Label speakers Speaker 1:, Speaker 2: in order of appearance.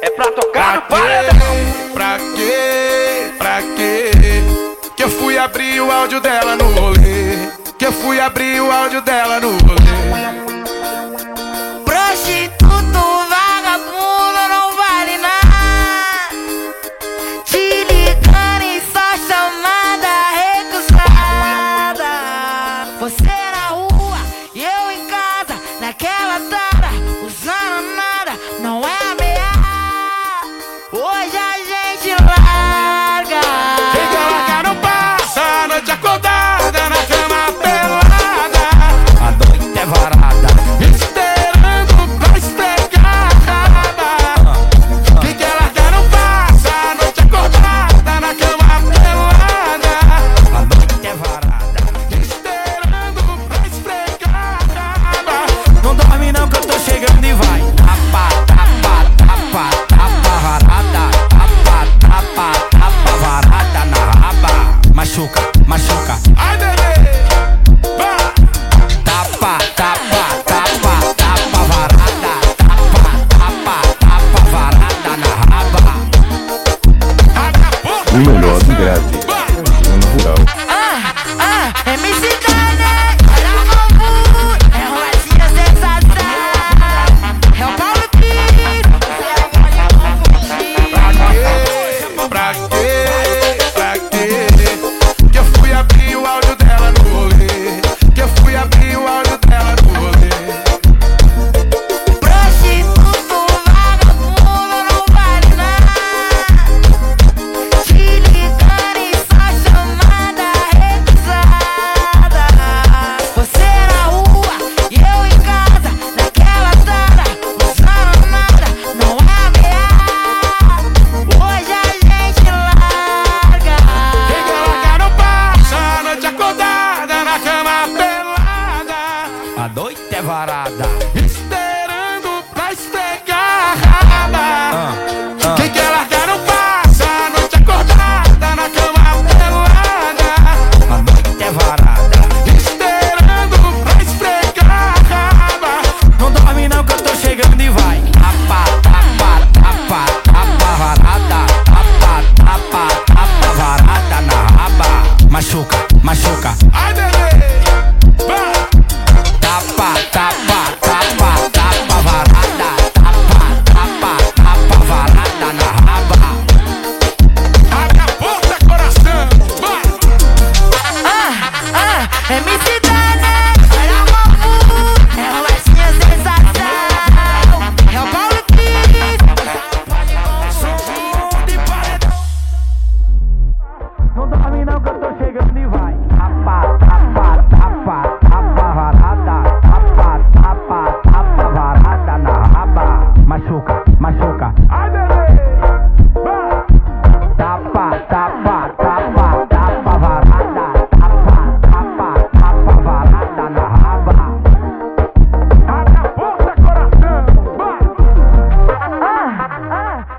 Speaker 1: É pra tocar no paredão.
Speaker 2: Pra quê? Pra quê? Que eu fui abrir o áudio dela no rolê. Que eu fui abrir o áudio dela no rolê.
Speaker 3: Prostituto, vagabundo, não vale nada. Te ligando e só chamada recusada. Você na rua e eu em casa, naquela tara, usando nada, não é ameaça. Hoje a gente larga.
Speaker 2: Quem quer largar não passa a noite acordada na cama pelada.
Speaker 1: A noite é varada.
Speaker 2: Esperando pra esfregar. Quem quer largar não passa a noite acordada na cama pelada.
Speaker 1: A noite é varada.
Speaker 2: Esperando pra esfregar.
Speaker 1: Não dorme não que eu tô chegando e vai. Tapa, tapa, tapa, tapa varada. Tapa, tapa, tapa varada na raba. Machuca, machuca.
Speaker 2: Ai, bebê. Vai.
Speaker 1: Tapa, tapa, tapa, tapa varada. Tapa, tapa, tapa varada na raba.
Speaker 2: Acabou.
Speaker 4: O melhor do grave, no rural.
Speaker 3: MC Dane, olha o bambu, é uma tia sensação. É o Paulo Pires, você pode confundir.
Speaker 2: Pra quê? Pra quê? Que eu fui abrir o áudio dela no rolê. Que eu fui abrir o áudio dela no rolê.
Speaker 3: Prostituto, vagabundo, não vale nada. Te ligando e só chamada recusada. Você na rua e eu em casa, naquela tara, usando nada, não é ameaça. Hoje a gente larga.
Speaker 2: Quem quer largar não passa a noite acordada na cama pelada.
Speaker 1: A noite é varada.